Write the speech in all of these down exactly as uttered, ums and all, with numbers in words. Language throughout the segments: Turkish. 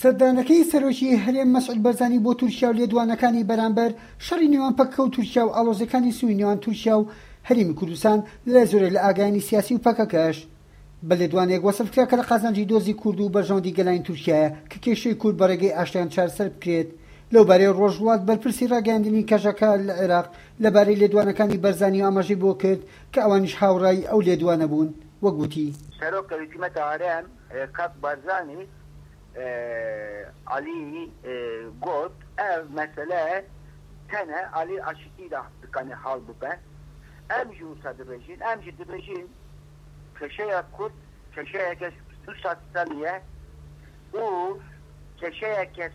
سەردانەکەی سەرۆکی هەرێم مەسعود بەرزانی بۆ تورکیا و لێدوانەکانی بەرامبەر شەڕی نێوان پەککە و تورکیا و ئاڵۆزەکانی سووی نێوان تورکیا و هەرێمی کوردستان لە زۆرێک لە ئاگایانی سیاسی و پەکەکەش بە لێدوانێک وەسف کرا کە لە قازانجی دۆزی کورد و بەرژەوەندی گەلانی تورکیایە کە کێشەی کورد بەڕێگەی ئاشتیان چارەسەر بکرێت. لەوبارەی ڕۆژوڵات بەرپرسی ڕاگەیاندنی کەژەکە لە عێراق لەبارەی لێدوانەکانی بەرزانی و ئاماژەی بۆ کرد کە ئەوانیش هاوڕای ئەو لێدوانە بوون. وەگوتی سەرۆکە حکوومەتە هەرێم کاک بەرزانی علی گوت ev mesele tene Ali aşikî dikane hal bube em jî wisa dibêjin em jî dibêjin keşeya Kurd keşeyeke sosyaliye û keşeyeke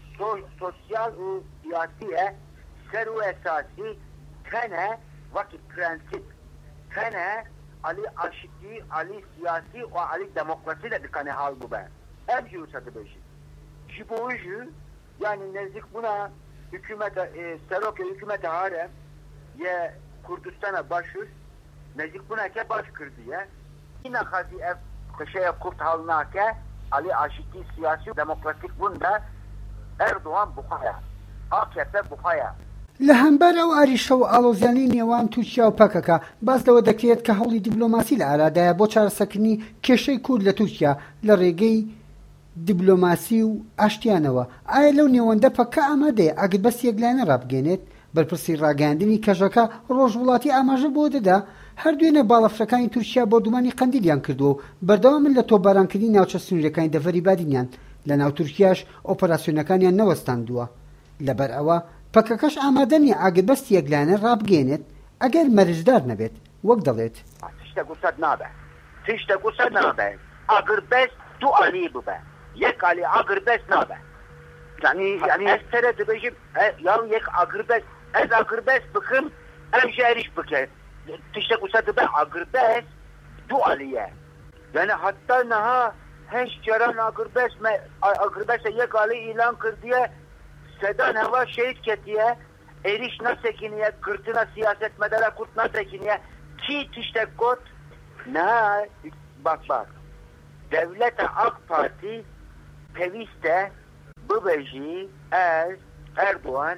sosyal û siyasiye ser û esasî tene vakit prensip tene Ali aşikî Ali siyasî û Ali demokrasî de dikane hal bube em jî wisa dibêjin ji bo jî yani nezik buna hükümete, e, Serokya hükümete harem ye Kurdistan'a başır nezik buna ke baş kırdı ya yine hazi ev kışaya Kurt halına ke Ali aşikî siyasi demokratik bunda Erdoğan buhaya A K P buhaya لە هەمبەر ئەو ئاریشە و ئاڵۆزیانی نێوان تورکیا و پەکەکە باس لەوە دەکرێت کە هەوڵی دیبلۆماسی لە ئارادایە بۆ چارەسەرکردنی کێشەی کورد لە تورکیا لە ڕێگەی دیبلۆماسی و ئاشتیانەوە. ئایا لەو نێوەندە پەکە ئامادەیە ئەگەر بەس یەکلایەنە ڕابگەێنێت؟ بەرپرسی ڕاگەیاندنی کەژەکە ڕۆژوڵاتی ئاماژە بۆ دەدا هەردوێنە باڵەفرەکانی تورکیا بۆ دومانی قەندیلیان کردووە و بەردەوامن لە تۆپبارانکردنی ناوچە سنوورەکانی دەڤەری بادینیان لە ناو تورکیاش ئۆپەراسیۆنەکانیان نەوەستاندووە. لەبەر ئەوە پەکەکەش ئامادە نییە ئەگەر بەست یەکلایەنە ڕابگەێنێت ئەگەر مەرجدار نەبێت وەک دەڵێت تشتە گوسەد نابێ تشتە گوسەد نابێ ئەگەر بەست تو عەلی ببە yek Ali agırbes nabe. Yani yani estere dibêjim ya yek agırbes ez agırbes bikim em jî êriş bike. Tiştek wisa dibe agırbes du Aliye. Yani hatta niha heş caran agırbes me agırbes yek Ali ilan kirdiye sedan heva şehit ketiye êriş nasekiniye kırtına siyaset medara kurt nasekiniye ki tiştek got niha bak bak devlete AK Parti peviste bibêjî ez Erdoğan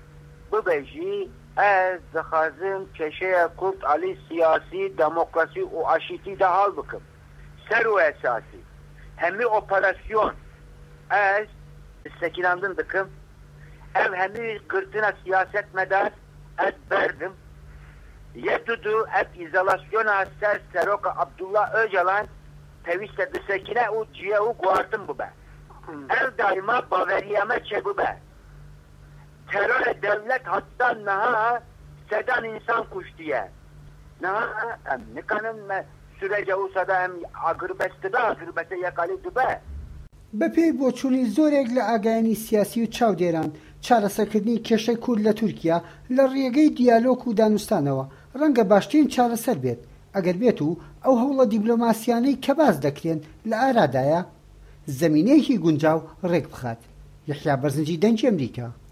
bibêjî ez dixwazim keşeya Kurd alî siyasî demokrasî û aşîtî de hal bikim ser û esasî hemî operasyon ez istekinandin dikim ev hemî girtina siyaset medar ez berdim yek dudu ev izolasyona ser Seroka Abdullah Öcalan peviste disekine û ciye û guardim bube ev daima baveriyeme çebube terör devlet hatta naha sedan insan kuş diye naha em nikanin sürece usada em agırbesti da agırbete yakali dube. بەپێی بۆچوونی زۆرێک لە ئاگایانی سیاسی و چاودێران چارەسەرکردنی کێشەی کورد لە تورکیا لە ڕێگەی دیالۆگ و دانوستانەوە ڕەنگە باشترین چارەسەر بێت ئەگەر بێت و ئەو هەوڵە دیبلۆماسیانەی کە باز دەکرێن لە ئارادایە زەمینەیەکی گونجاو ڕێک بخات. یەحیا بەرزنجی دەنگی ئەمریکا.